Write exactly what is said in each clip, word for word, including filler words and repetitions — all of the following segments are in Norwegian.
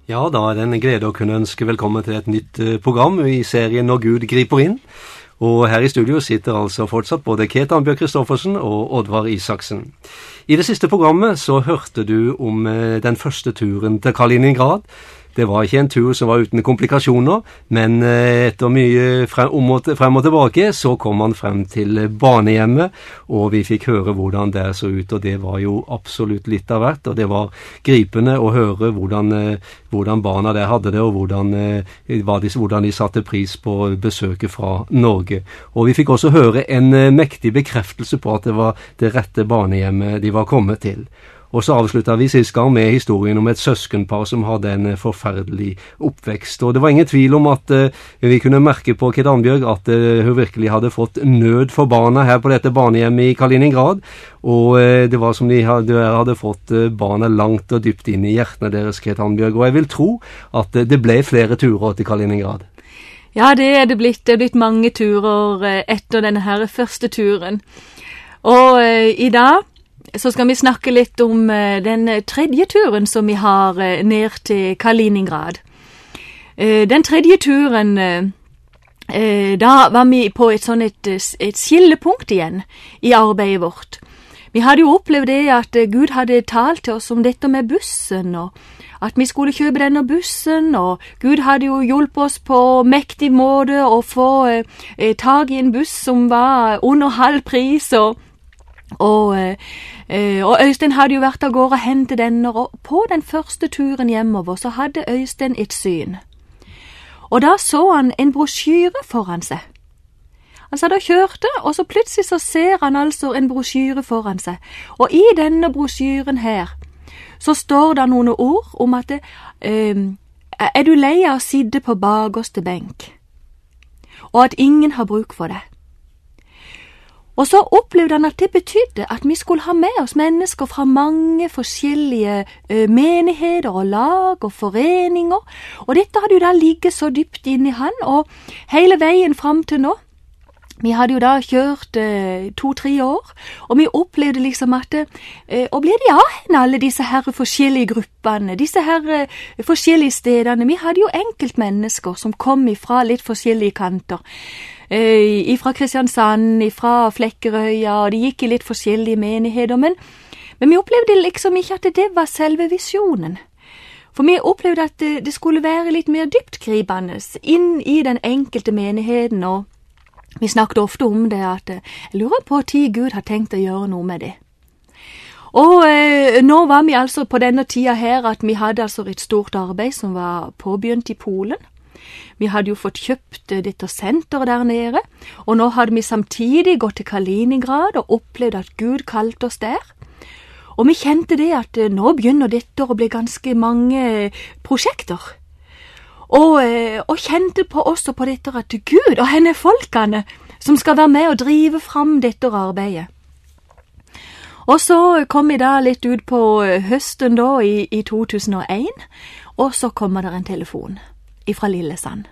Ja, da er det en glede å kunne ønske velkommen til et nytt program i serien Når Gud griper inn. Og her i studio sitter altså fortsatt både Ketil Ambjørg Kristoffersen og Oddvar Isaksen. I det siste programmet så hørte du om den første turen til Kaliningrad. Det var ikke en tur som var uten komplikasjoner, men etter mye frem og, frem og tilbake så kom man frem til barnehjemmet, og vi fikk høre hvordan det så ut, og det var jo absolutt litt av hvert, og det var gripende å høre hvordan, hvordan barna der hadde det, og hvordan, hvordan de satte pris på besøket fra Norge. Og vi fikk også høre en mektig bekreftelse på at det var det rette barnehjemmet de var kommet til. Og så avsluttet vi sist gang med historien om et søskenpar som hadde en forferdelig oppvekst. Og det var ingen tvil om at uh, vi kunne merke på Ketil Ambjørg at uh, hun virkelig hadde fått nød for barna her på dette barnehjemmet i Kaliningrad. Og uh, det var som de hadde, hadde fått uh, barna langt og dypt inn i hjertene deres, Ketil Ambjørg. Og jeg vil tro at uh, det ble flere turer til Kaliningrad. Ja, det er det blitt. Det er blitt mange turer uh, etter denne her første turen. Og uh, i dag så skal vi snakke litt om uh, den tredje turen som vi har uh, ned til Kaliningrad. Uh, den tredje turen, uh, uh, da var vi på et sånn et, et skillepunkt igjen i arbeidet vårt. Vi hadde jo opplevd det at uh, Gud hadde talt til oss om dette med bussen, og at vi skulle kjøpe denne bussen, og Gud hadde jo hjulpet oss på mektig måte å få uh, tag i en buss som var under halv pris, og Og, øh, og Øystein hadde jo vært av gårde og hentet den, og på den første turen hjemover så hadde Øystein et syn. Og da så han en brosjyre foran seg. Han satt og kjørte, og så plutselig så ser han altså en brosjyre foran seg. Og i denne brosjyren her så står det noen ord om at øh, er du lei av å sitte på bakerste benk, og at ingen har bruk for det? Og så opplevde han at det betydde at vi skulle ha med oss mennesker fra mange forskjellige ø, menigheter og lag og foreninger. Og dette hadde jo da ligget så dypt inn i han, og hele veien fram til nå. Vi hadde jo da kjørt ø, to-tre år, og vi opplevde liksom at ø, og ble det av alle disse her forskjellige gruppene, disse her ø, forskjellige stedene. Vi hadde jo enkeltmennesker som kom ifra litt forskjellige kanter. Uh, ifra Kristiansand, ifra Flekkerøya, og de gikk i litt forskjellige menigheter, men, men vi opplevde liksom ikke at det var selve visjonen. For vi opplevde at det, det skulle være litt mer dyptgripende inn i den enkelte menigheten, og vi snakket ofte om det, at jeg lurer på at Gud har tenkt å gjøre noe med det. Og uh, nå var vi altså på denne tida her at vi hadde altså et stort arbeid som var påbegynt i Polen. Vi hadde jo fått kjøpt dette senteret der nede, og nå hadde vi samtidig gått til Kaliningrad og opplevd at Gud kalte oss der. Og vi kjente det at nå begynner dette å bli ganske mange prosjekter. Og, og kjente på også på dette at Gud og henne folkene som skal være med og drive fram dette arbeidet. Og så kom vi da litt ut på høsten da i, i to tusen og en, og så kommer der en telefon ifra Lillesand.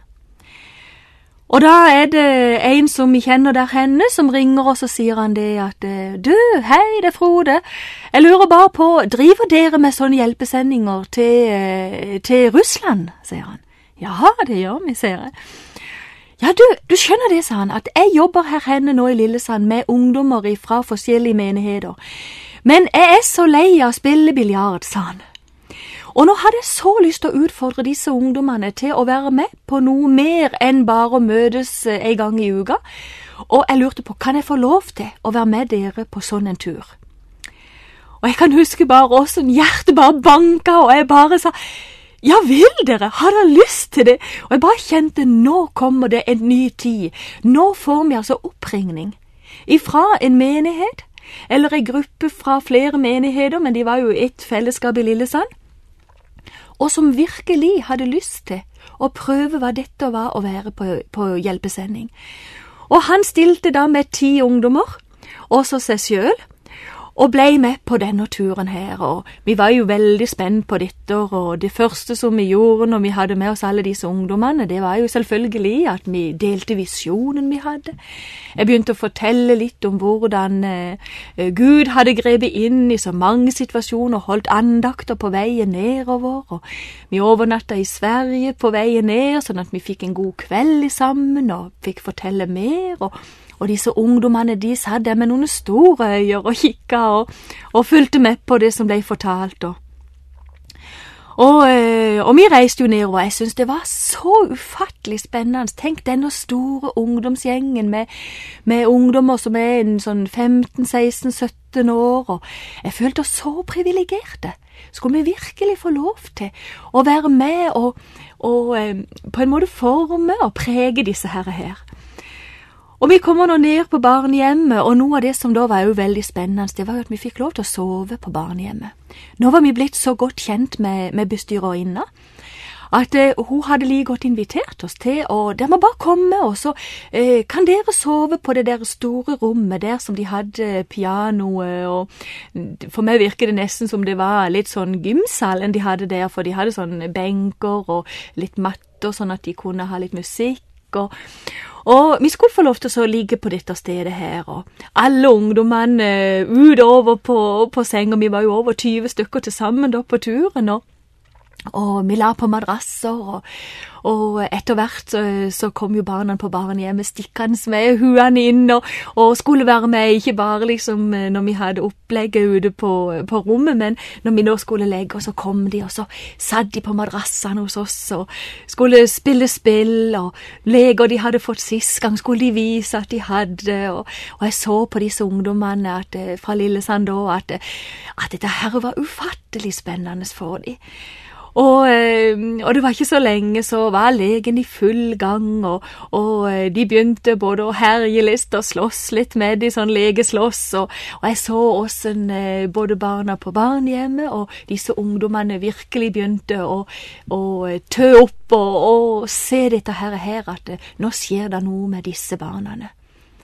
Og da er det en som vi kjenner der henne, som ringer oss og sier han det at du, hei, det er Frode. Jeg lurer bare på, driver dere med sånne hjelpesendinger til, til Russland, sier han. Ja, det gjør vi, sier jeg. Ja, du, du skjønner det, sa han, at jeg jobber her henne nå i Lillesand med ungdommer fra forskjellige menigheter. Men jeg er så lei av å spille biljard, sa han. Og nå hadde jeg så lyst til å utfordre disse ungdommene til å være med på noe mer enn bare å møtes en gang i uka. Og jeg lurte på, kan jeg få lov til å være med dere på sånn en tur? Og jeg kan huske bare også, hjertet bare banket, og jeg bare sa, ja, vil dere? Har dere lyst til det? Og jeg bare kjente, nå kommer det en ny tid. Nå får vi altså oppringning ifra en menighet, eller en gruppe fra flere menigheter, men de var jo et fellesskap i Lillesand, og som virkelig hadde lyst til å prøve hva dette var å være på, på hjelpesending. Og han stilte da med ti ungdommer, også seg selv, og ble med på denne turen her, og vi var jo veldig spent på dette, og det første som vi gjorde når vi hadde med oss alle disse ungdommene, det var jo selvfølgelig at vi delte visjonen vi hadde. Jeg begynte å fortelle litt om hvordan eh, Gud hadde grepet inn i så mange situasjoner, holdt andakter på veien nedover, og vi overnatta i Sverige på veien ned, sånn at vi fikk en god kveld sammen, og fikk fortelle mer, og Og disse ungdommene, de satt der med noen store øyer og kikket og, og fulgte med på det som ble fortalt. Og, og, og vi reiste jo nedover. Jeg synes det var så ufattelig spennende. Tenk denne store ungdomsgjengen med, med ungdommer som er en sånn femten, seksten, sytten år. Og jeg følte oss så privilegerte. Skulle vi virkelig få lov til å være med og, og på en måte forme og prege disse herre her. Og vi kommer nå ned på barnehjemmet, og noe av det som da var jo veldig spennende, det var jo at vi fikk lov til å sove på barnehjemmet. Nå var vi blitt så godt kjent med, med bestyrerinna, at eh, hun hadde like godt invitert oss til, og der må bare komme, og så eh, kan dere sove på det der store rommet der som de hadde pianoet, og for meg virker det nesten som det var litt sånn gymsal enn de hadde der, for de hadde sånne benker og litt matter, sånn at de kunne ha litt musikk, og Og vi skulle få lov til å ligge på dette stedet her, og alle ungdommene utover på, på senga, vi var jo over tyve stykker til sammen da på turen, og, og vi la på madrasser, og, og etter hvert så, så kom jo barna på barnehjemmet stikkende med huene inn, og, og skulle være med, ikke bare liksom når vi hadde opplegget ute på, på rommet, men når vi nå skulle legge, og så kom de, og så satt de på madrassene hos oss, og skulle spille spill, og leker de hadde fått sist gang, skulle de vise at de hadde, og, og jeg så på disse ungdommene at, fra Lillesand da, at, at dette her var ufattelig spennende for dem. Og, og det var ikke så lenge, så var legen i full gang, og, og de begynte både å herje litt og slåss litt med de sånn legeslåss, og, og jeg så også en, både barna på barnehjemmet, og disse ungdommene virkelig begynte å, å tø opp og, og se dette her, her, at nå skjer det noe med disse barnene.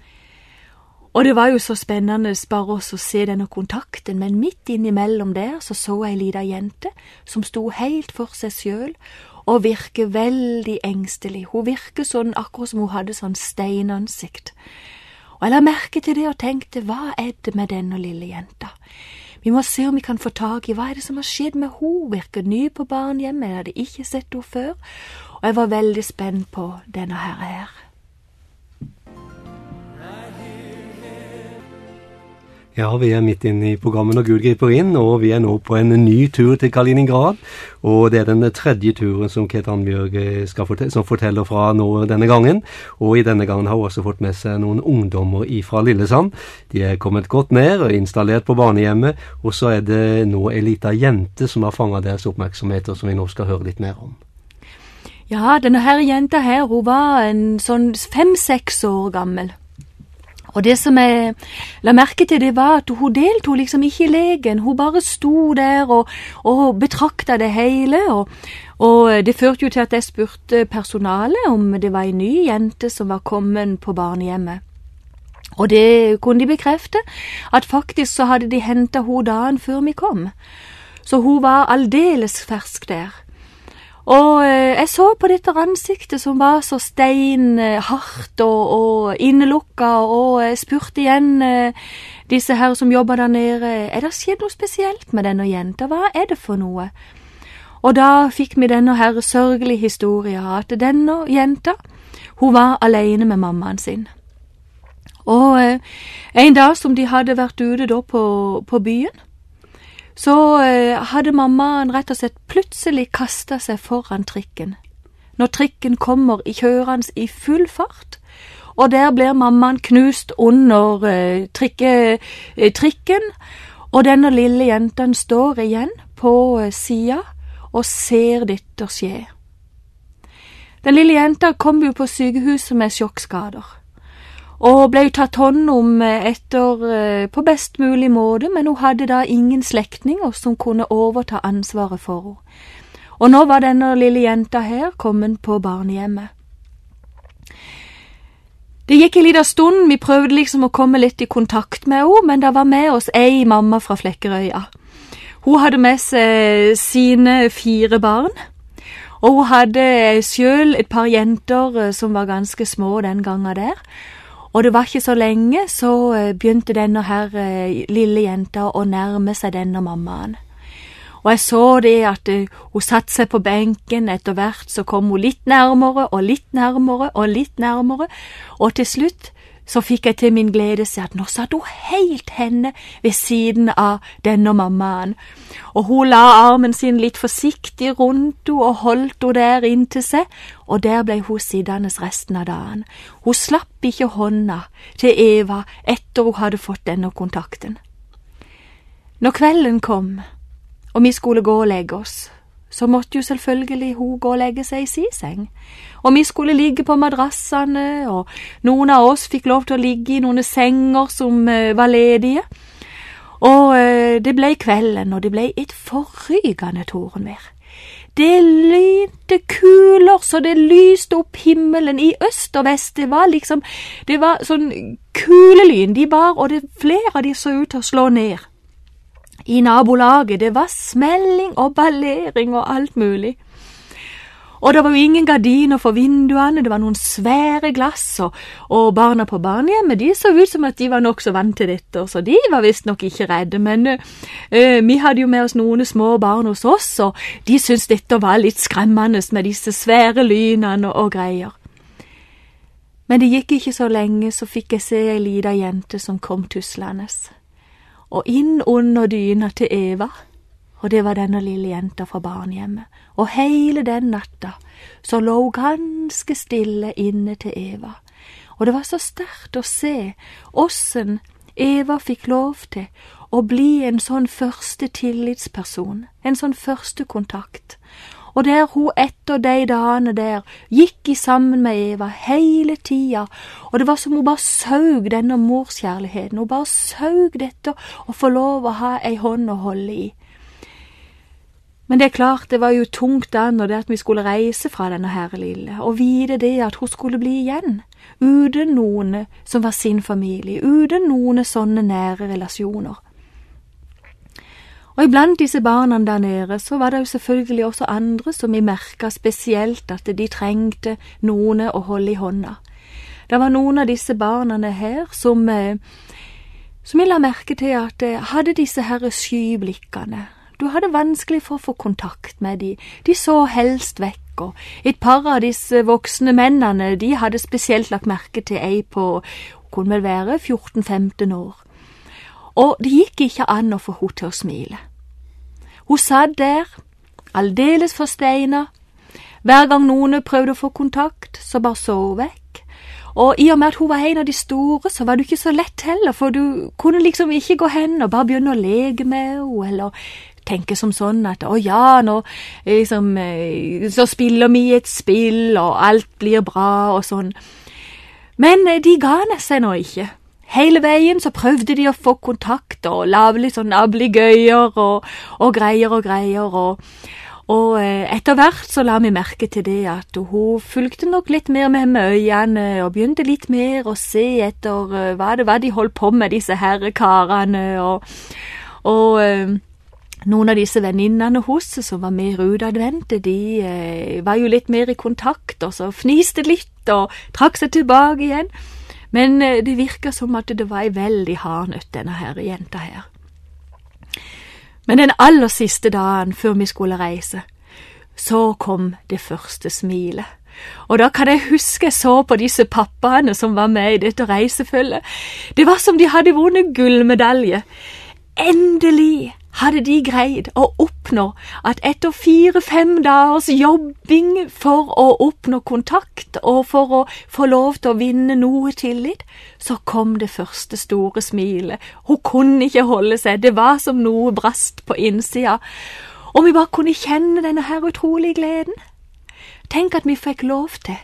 Og det var jo så spennende bare å se denne kontakten, men midt innimellom der så så jeg en liten jente som sto helt for seg selv og virker veldig engstelig. Hun virker sånn akkurat som hun hadde sånn steinansikt. Og jeg la merke til det og tenkte, hva er det med denne lille jenta? Vi må se om vi kan få tag i hva er det som har skjedd med hun. Virker ny på barnehjemmet, jeg hadde ikke sett henne før, og jeg var veldig spent på denne her her. Ja, vi er midt inne i programmet Når Gud griper inn, og vi er nå på en ny tur til Kaliningrad, og det er den tredje turen som Kate Annbjørg skal fortelle, som forteller fra nå denne gangen, og i denne gangen har hun også fått med seg noen ungdommer fra Lillesand. De er kommet godt ned og installert på barnehjemmet, og så er det nå en liten jente som har fanget deres oppmerksomheter, som vi nå skal høre litt mer om. Ja, denne her jenta her, hun var en sånn fem-seks år gammel. Og det som jeg la merke til, det var at hun deltog liksom ikke i leken. Hun bare sto der og, og betraktet det hele. Og, og det førte jo til at jeg spurte personalet om det var en ny jente som var kommet på barnehjemmet. Og det kunne de bekrefte, at faktisk så hadde de hentet henne dagen før vi kom. Så hun var aldeles fersk der. Og eh, jeg så på dette ansiktet som var så steinhardt og, og innelukket, og jeg spurte igjen eh, disse her som jobber der nede, er det skjedd noe spesielt med denne jenta? Hva er det for noe? Og da fikk vi denne her sørgelige historien, at denne jenta, hun var alene med mammaen sin. Og eh, en dag som de hadde vært ute da på, på byen, så eh, hadde mammaen rett og slett plutselig kastet seg foran trikken. Når trikken kommer i kjørende i full fart, og der blir mammaen knust under eh, trikke, eh, trikken, og denne lille jenten står igjen på eh, siden og ser dette skje. Den lille jenta kom jo på sykehuset med sjokkskader, og ble tatt hånd om etter på best mulig måte, men hun hadde da ingen slektninger som kunne overta ansvaret for henne. Og nå var denne lille jenta her kommet på barnehjemmet. Det gikk en liten stund, vi prøvde liksom å komme litt i kontakt med henne, men det var med oss ei mamma fra Flekkerøya. Hun hadde med seg sine fire barn, og hun hadde selv et par jenter som var ganske små den gangen der. Og det var ikke så lenge, så begynte denne her lille jenta å nærme seg denne mammaen. Og jeg så det at hun satt seg på benken, etter hvert så kom hun litt nærmere og litt nærmere og litt nærmere, og til slutt så fikk jeg til min glede se at nå satt hun helt henne ved siden av denne mammaen. Og hun la armen sin litt forsiktig rundt henne og holdt henne der inntil seg, og der ble hun sittende resten av dagen. Hun slapp ikke hånda til Eva etter hun hadde fått denne kontakten. Når kvelden kom, og vi skulle gå og legge oss, så måtte jo selvfølgelig hun gå og legge seg i sin seng. Og vi skulle ligge på madrassene, og noen av oss fikk lov til å ligge i noen senger som uh, var ledige. Og uh, det ble kvelden, og det ble et forrygende tordenvær. Det lynte kuler, så det lyste opp himmelen i øst og vest. Det var liksom, det var sånn kulelyn de bar, og det, flere av de så ut til å slå ned. I nabolaget, det var smelling og ballering og alt mulig. Og det var jo ingen gardiner for vinduene, det var noen svære glass, og, og barna på barnehjemmet, de så ut som at de var nok så vant til dette, så de var visst nok ikke redde, men uh, vi hadde jo med oss noen små barn hos oss, og de syntes dette var litt skremmende med disse svære lynene og, og greier. Men det gikk ikke så lenge, så fikk jeg se en liten jente som kom tuslandes. Og inn under dyna til Eva, og det var denne lille jenta fra barnehjemmet. Og hele den natta så lå hun ganske stille inne til Eva. Og det var så sterkt å se hvordan Eva fikk lov til å bli en sånn første tillitsperson, en sånn første kontakt. Og der hun etter de dagene der gikk i sammen med Eva hele tida, og det var som hun bare saug denne morskjærligheten, hun bare saug dette å få lov å ha ei hånd å holde i. Men det er klart, det var jo tungt da når det at vi skulle reise fra denne her lille, og vite det at hun skulle bli igjen, uten noen som var sin familie, uten noen sånne nære relasjoner. Og iblant disse barna der nede, så var det jo selvfølgelig også andre som vi merket spesielt at de trengte noen å holde i hånda. Det var noen av disse barna her som, som jeg la merke til at hadde disse her skyblikkene. Du hadde vanskelig for å få kontakt med de. De så helst vekk, og et par av disse voksne mennene, de hadde spesielt lagt merke til ei på, kunne vel være fjorten femten år. Og det gikk ikke an å få henne til å smile. Hun satt der, aldeles forsteina. Hver gang noen prøvde å få kontakt, så bare så hun vekk. Og i og med at hun var en av de store, så var det ikke så lett heller, for du kunne liksom ikke gå hen og bare begynne å leke med henne, eller tenke som sånn at, å ja, nå liksom, så spiller vi et spill, og alt blir bra, og sånn. Men de ga seg nå ikke. Hele veien så prøvde de å få kontakt og lave litt sånn abligøyer og, og greier og greier. Og, og etter hvert så la vi merke til det at hun fulgte nok litt mer med med øynene og begynte litt mer å se etter hva det var de holdt på med, disse herrekarene. Og, og noen av disse venninnene hos som var mer utadvendte, de eh, var jo litt mer i kontakt, og så fniste litt og trakk seg tilbake igjen. Men det virket som at det var en veldig hardnøtt, denne her jenta her. Men den aller siste dagen før vi skulle reise, så kom det første smilet. Og da kan jeg huske jeg så på disse pappaene som var med i dette reisefølget. Det var som de hadde vunnet gullmedalje. Endelig hadde de greid å oppnå at etter fire-fem dagers jobbing for å oppnå kontakt og for å få lov til å vinne noe tillit, så kom det første store smilet. Hun kunne ikke holde seg, det var som noe brast på innsida. Og vi bare kunne kjenne denne her utrolige gleden. Tenk at vi fikk lov til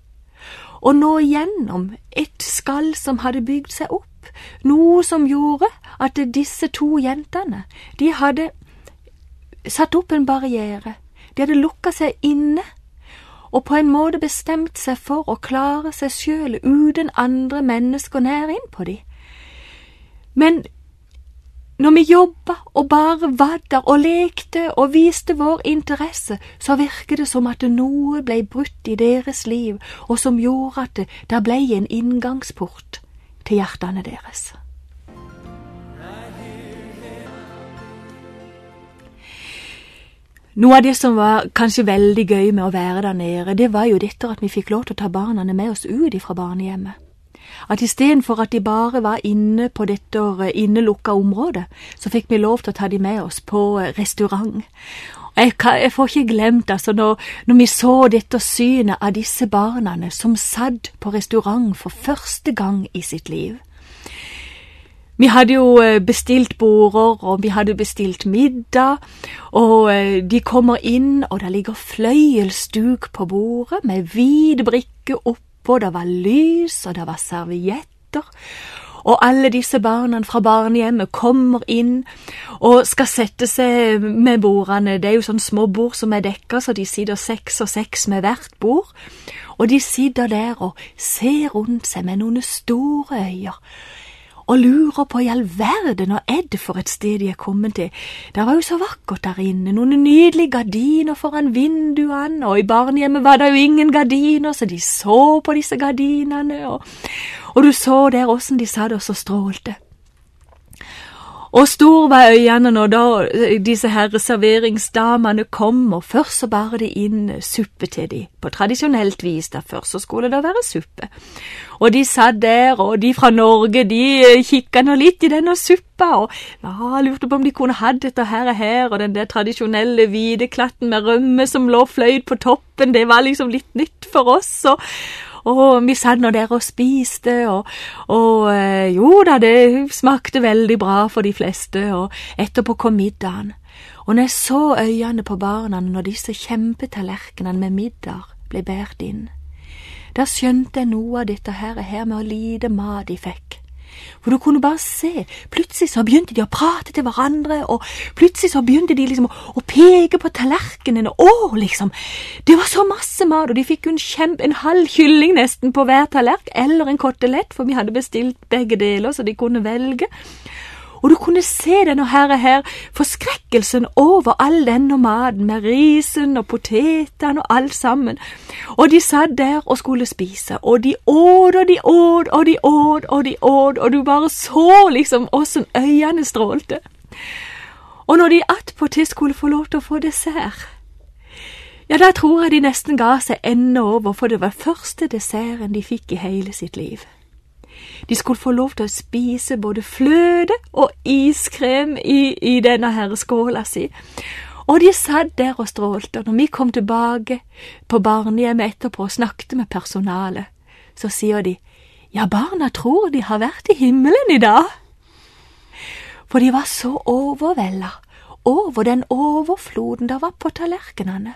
å nå gjennom et skall som hadde bygd seg opp. Noe som gjorde at disse to jentene, de hadde satt opp en barriere. De hadde lukket seg inne, og på en måte bestemt seg for å klare seg selv uten andre mennesker nær inn på dem. Men når vi jobbet og bare var der og lekte og viste vår interesse, så virker det som at noe ble brutt i deres liv, og som gjorde at det, det ble en inngangsport til hjertene deres. Noe av det som var kanskje veldig gøy med å være der nede, det var jo dette at vi fikk lov til å ta barna med oss ut fra barnehjemmet. At i stedet for at de bare var inne på dette innelukka området, så fikk vi lov til å ta dem med oss på restaurant. Jeg, kan, jeg får ikke glemt altså når, når vi så dette synet av disse barna som satt på restaurant for første gang i sitt liv. Vi hadde jo bestilt border, og vi hadde bestilt middag, og de kommer inn, og det ligger fløyelsduk på bordet med hvite brikker opp, og det var lys, og det var servietter, og alle disse barna fra barnehjemmet kommer inn og skal sette seg med bordene. Det er jo sånn små bord som er dekket, så de sitter seks og seks med hvert bord, og de sitter der og ser rundt seg med noen store øyne, og lurer på i all verden og er det for et sted de er kommet til. Det var jo så vakkert der inne, noen nydelige gardiner foran vinduene, og i barnehjemmet var det jo ingen gardiner, så de så på disse gardinene, og, og du så der hvordan de satt og så strålte. Og stor var øynene når da disse her serveringsdamene kom, og først så bar de inn suppe til de, på tradisjonelt vis, der først så skulle det være suppe. Og de satt der, og de fra Norge, de kikket nå litt i denne suppa, og ja, lurte på om de kunne ha dette her og her, og den der tradisjonelle hvideklatten med rømme som lå fløyt på toppen, det var liksom litt nytt for oss, og Og vi satt nå der og spiste, og, og jo da, det smakte veldig bra for de fleste, og etterpå kom middagen. Og når jeg så øynene på barna når disse kjempetallerkenene med middag ble båret inn, da skjønte jeg noe av dette her, her med å lide mat de fikk. For du kunne bare se, plutselig så begynte de å prate til hverandre, og plutselig så begynte de liksom å, å peke på tallerkenene, og liksom, det var så masse mat, og de fikk jo en, kjempe, en halv kylling nesten på hver tallerk, eller en kotelett, for vi hadde bestilt begge deler, så de kunne velge. Og du kunne se denne her, her forskrekkelsen over all denne maten, med risen og potetene og alt sammen. Og de satt der og skulle spise, og de åt, og de åt, og de åt, og de åt, og du bare så liksom hvordan øynene strålte. Og når de attpåtil skulle få lov til å få dessert, ja, da tror jeg de nesten ga seg enda over, for det var første desserten de fikk i hele sitt liv. De skulle få lov til å spise både fløte og iskrem i, i denne her skåla si. Og de satt der og strålte, og når vi kom tilbake på barnehjemmet etterpå og snakket med personalet, så sier de, ja, barna tror de har vært i himmelen i dag. For de var så overveldet over den overfloden der var på tallerkenene.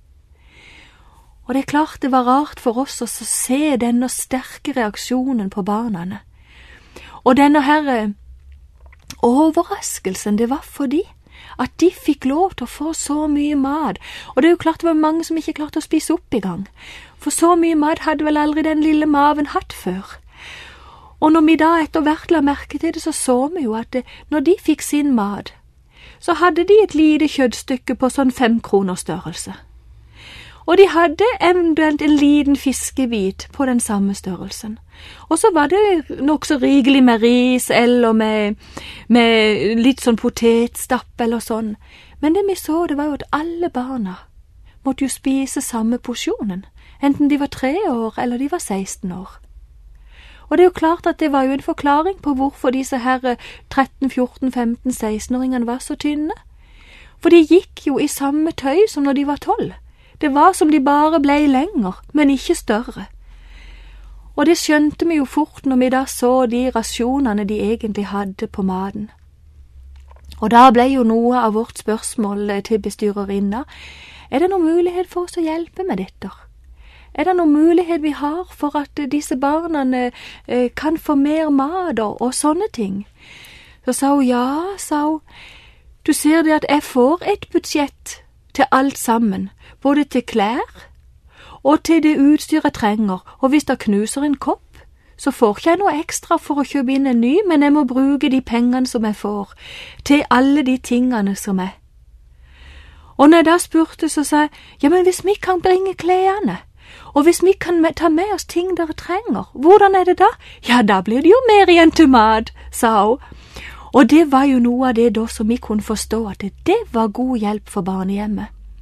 Og det er klart det var rart for oss å se denne sterke reaksjonen på barna. Og denne her overraskelsen, det var fordi at de fikk lov til å få så mye mat. Og det er jo klart det var mange som ikke klarte å spise opp i gang. For så mye mat hadde vel aldri den lille maven hatt før. Og når vi da etter hvert la merke til det, så så vi jo at det, når de fikk sin mat, så hadde de et lite kjøttstykke på sånn fem kroner størrelse. Og de hadde eventuelt en liten fiskebit på den samme størrelsen. Og så var det nok så rikelig med ris, eller med, med litt sånn potetstapp eller sånn. Men det vi så, det var jo at alle barna måtte jo spise samme porsjonen, enten de var tre år eller de var seksten år. Og det er jo klart at det var jo en forklaring på hvorfor disse her tretten, fjorten, femten, seksten-åringene var så tynne. For de gikk jo i samme tøy som når de var tolv. Det var som de bare ble lenger, men ikke større. Og det skjønte vi jo fort når vi da så de rasjonene de egentlig hadde på maten. Og da ble jo noe av vårt spørsmål til bestyrerinna, er det noen mulighet for oss å hjelpe med dette? Er det noen mulighet vi har for at disse barna kan få mer mat og, og sånne ting? Så sa hun, ja, sa hun, du ser det at jeg får et budsjett til alt sammen, både til klær og til det utstyret jeg trenger, og hvis det knuser en kopp, så får ikke jeg noe ekstra for å kjøpe inn en ny, men jeg må bruke de pengene som jeg får, til alle de tingene som er. Og når jeg da spurte, så sa jeg, ja, men hvis vi kan bringe klærne, og hvis vi kan ta med oss ting dere trenger, hvordan er det da? Ja, da blir det jo mer igjen til mat, sa hun. Og det var jo noe av det da som vi kunne forstå, at det, det var god hjelp for barnehjemmet.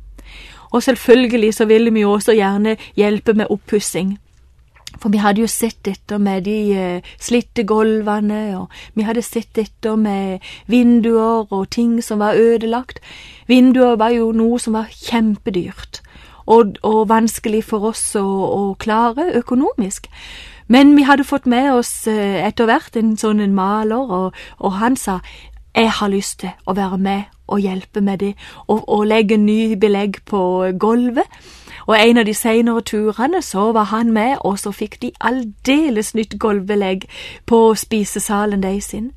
Og selvfølgelig så ville vi jo også gjerne hjelpe med oppussing. For vi hadde jo sett etter med de uh, slitte gulvene, og vi hadde sett etter med vinduer og ting som var ødelagt. Vinduer var jo noe som var kjempedyrt, og, og vanskelig for oss å, å klare økonomisk. Men vi hadde fått med oss uh, etter hvert en sånn en maler, og, og han sa, jeg har lyst til å være med og hjelpe med det, og, og legge ny belegg på gulvet. Og en av de senere turene så var han med, og så fikk de aldeles nytt gulvbelegg på spisesalen de sin.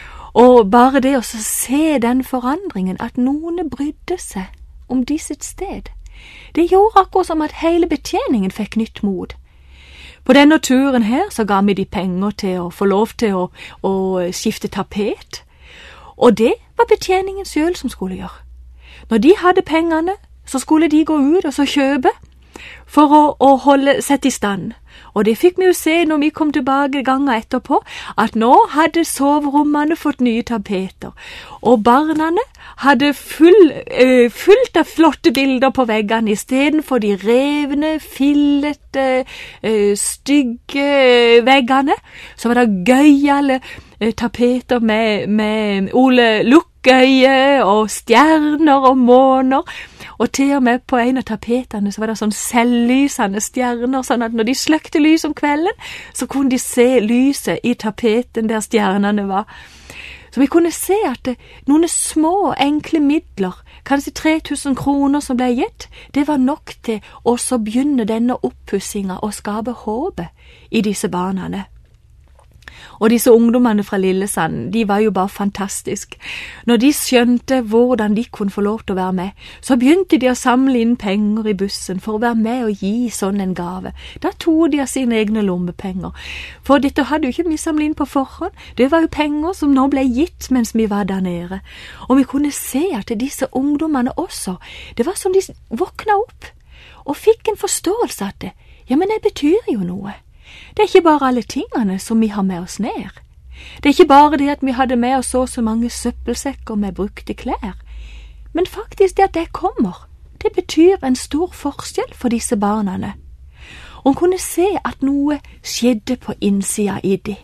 Og bare det å se den forandringen, at noen brydde seg om de sitt sted, det gjorde akkurat som at hele betjeningen fikk nytt mod. På denne turen her så ga vi de penger til å få lov til å, å skifte tapet, og det var betjeningen selv som skulle gjøre. Når de hadde pengene, så skulle de gå ut og så kjøpe for å, å holde seg i stand. Og det fikk vi jo se når vi kom tilbake ganger etterpå, at nå hadde soverommene fått nye tapeter, og barnene hadde full, uh, fullt av flotte bilder på veggene, i stedet for de revne, fillete, uh, stygge veggene, så var det gøyale uh, tapeter med, med Ole Lukkøye og stjerner og måner. Og til og med på en av tapetene så var det sånn selvlysende stjerner, sånn at når de sløkte lys om kvelden, så kunne de se lyset i tapeten der stjernene var. Så vi kunne se at det, noen små, enkle midler, kanskje tre tusen kroner som ble gitt, det var nok til å så begynne denne oppussinga og skape håpet i disse barna. Og disse ungdommene fra Lillesand, de var jo bare fantastisk. Når de skjønte hvordan de kunne få lov til å være med, så begynte de å samle inn penger i bussen for å være med og gi sånn en gave. Da tog de av sine egne lommepenger. For dette hadde jo ikke vi samlet inn på forhånd. Det var jo penger som nå ble gitt mens vi var der nede. Og vi kunne se at disse ungdommene også, det var som de våkna opp og fikk en forståelse av det. Ja, men det betyr jo noe. Det er ikke bare alle tingene som vi har med oss ned. Det er ikke bare det at vi hadde med oss så så mange søppelsekker med brukte klær. Men faktisk det at det kommer, det betyr en stor forskjell for disse barna. Og kunne se at noe skjedde på innsida i de.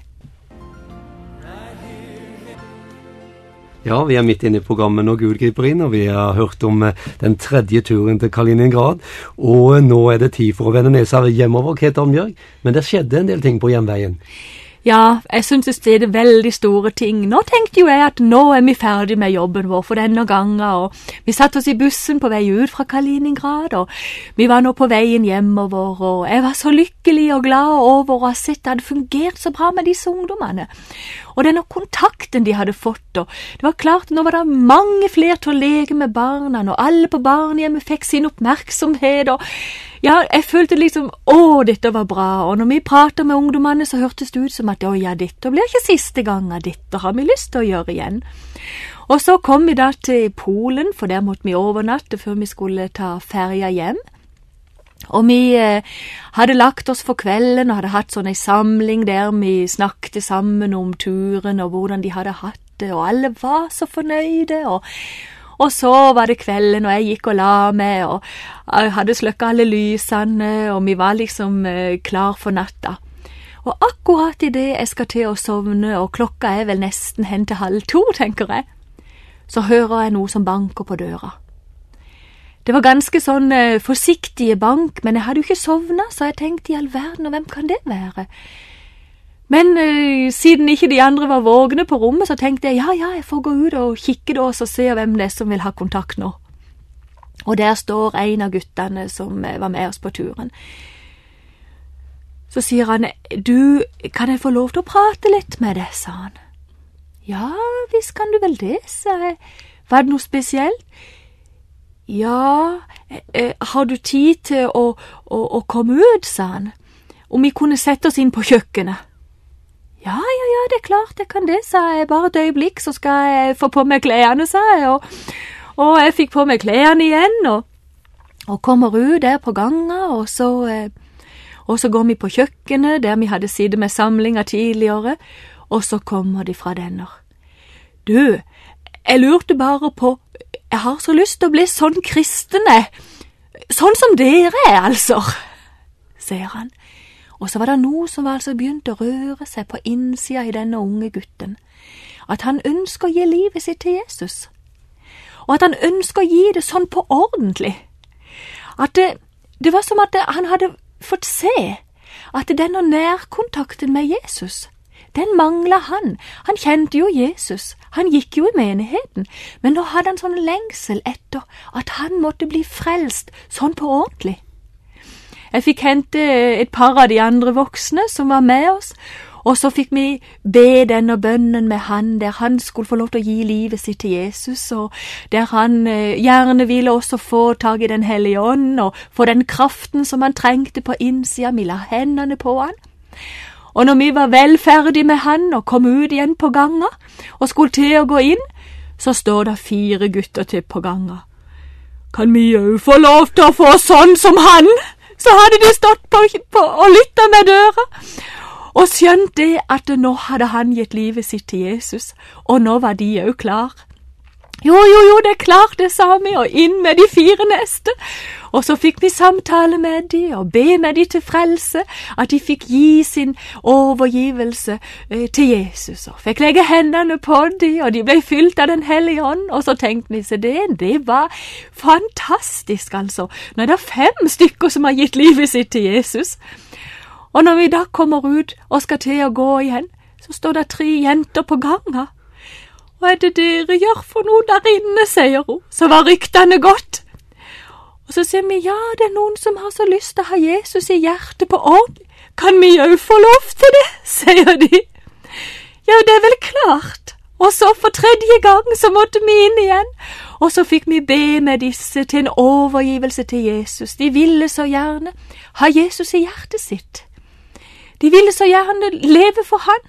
Ja, vi er midt inne i programmet Når Gud griper inn, og vi har hørt om den tredje turen til Kaliningrad, og nå er det tid for å vende nesa hjemover, Kate Arnbjørg, men det skjedde en del ting på hjemveien. Ja, jeg synes det skjedde veldig store ting. Nå tenkte jo jeg at nå er vi ferdig med jobben vår for denne gangen, og vi satt oss i bussen på vei ut fra Kaliningrad, og vi var nå på veien hjemover, og jeg var så lykkelig og glad over å ha sett at det hadde fungert så bra med disse ungdommene. Og denne kontakten de hadde fått, og det var klart nå var det mange flere til å leke med barna, og alle på barnehjemmet fikk sin oppmerksomhet, og ja, jeg følte liksom, å, dette var bra, og når vi pratet med ungdommene så hørtes det ut som at, å ja, dette blir ikke siste gang, dette har vi lyst til å gjøre igjen. Og så kom vi da til Polen, for der måtte vi overnatte før vi skulle ta ferja hjem. Og vi eh, hadde lagt oss for kvelden og hadde hatt sånn en samling der vi snakket sammen om turen og hvordan de hadde hatt det, og alle var så fornøyde, og Og så var det kvelden, og jeg gikk og la meg, og jeg hadde sløkket alle lysene, og vi var liksom eh, klar for natta. Og akkurat i det jeg skal til å sovne, og klokka er vel nesten hen til halv to, tenker jeg, så hører jeg noe som banker på døra. Det var ganske sånn eh, forsiktige bank, men jeg hadde jo ikke sovnet, så jeg tenkte i all verden, og hvem kan det være? Men uh, siden ikke de andre var vågne på rommet, så tenkte jeg, ja, ja, jeg får gå ut og kikke da, og se hvem det er som vil ha kontakt nå. Og der står en av guttene som uh, var med oss på turen. Så sier han, du, kan jeg få lov til å prate litt med deg, sa han. Ja, visst kan du vel det, sa jeg. Var det noe spesielt? Ja, eh, har du tid til å, å, å komme ut, sa han, om vi kunne sette oss inn på kjøkkenet? Ja, ja, ja, det er klart, jeg kan det, sa jeg, bare et øyeblikk, så skal jeg få på meg klærne, sa jeg, og, og jeg fikk på meg klærne igjen, og, og kommer ut der på gangen, og så, eh, og så går vi på kjøkkenet, der vi hadde sittet med samlinger tidligere, og så kommer de fra denner. Du, jeg lurte bare på, jeg har så lyst til å bli sånn kristne, sånn som dere er, altså, sier han. Og så var det noe som altså begynte å røre seg på innsida i denne unge gutten, at han ønsker å gi livet sitt til Jesus, og at han ønsker å gi det sånn på ordentlig, at det, det var som at det, han hadde fått se at denne nærkontakten med Jesus, den manglet han. Han kjente jo Jesus, han gikk jo i menigheten, men nå hadde han sånn lengsel etter at han måtte bli frelst sånn på ordentlig. Jeg fikk hente et par av de andre voksne som var med oss, og så fikk vi be denne bønnen med han, der han skulle få lov til å gi livet sitt til Jesus, og der han eh, gjerne ville også få tag i den hellige ånd, og få den kraften som han trengte på innsida. Vi la hendene på han. Og når vi var vel ferdig med han og kom ut igjen på ganga og skulle til å gå inn, så står det fire gutter til på ganga. Kan vi jo få lov til å få sånn som han? Så hadde de stått på, på og lyttet med døra, og skjønt det at nå hadde han gitt livet sitt til Jesus, og nå var de jo klar. Jo, jo, jo, det er klart, det sa vi, og inn med de fire neste. Og så fikk vi samtale med de, og be med de til frelse, at de fikk gi sin overgivelse eh, til Jesus. Og fikk legge hendene på de, og de ble fylt av den hellige ånd, og så tenkte vi, så det, det var fantastisk, altså. Nå er det fem stykker som har gitt livet sitt til Jesus. Og når vi da kommer ut og skal til å gå igjen, så står det tre jenter på gangen. Hva er det dere gjør for noe der inne, sier hun. Så var ryktene godt. Og så sier vi, ja, det er noen som har så lyst til å ha Jesus i hjertet på ordentlig. Kan vi jo få lov til det, sier de. Ja, det er vel klart. Og så for tredje gang så måtte vi inn igjen. Og så fikk vi be med disse til en overgivelse til Jesus. De ville så gjerne ha Jesus i hjertet sitt. De ville så gjerne leve for han.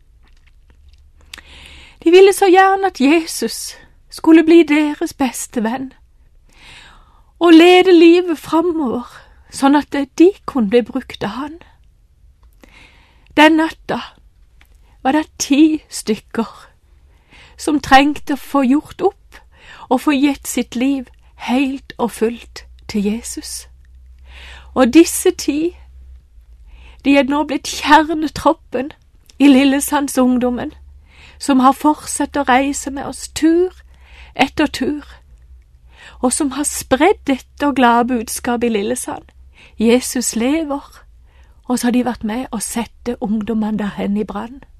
De ville så gjerne at Jesus skulle bli deres beste venn, og lede livet framover, sånn at de kunne bli brukt av han. Den natta var det ti stykker som trengte å få gjort opp og få gitt sitt liv helt og fullt til Jesus. Og disse ti, de er nå blitt kjernetroppen i Lillesandsungdommen, som har fortsatt å reise med oss tur etter tur, og som har spredd dette glade budskap i Lillesand. Jesus lever, og så har de vært med å sette ungdommene der hen i brann.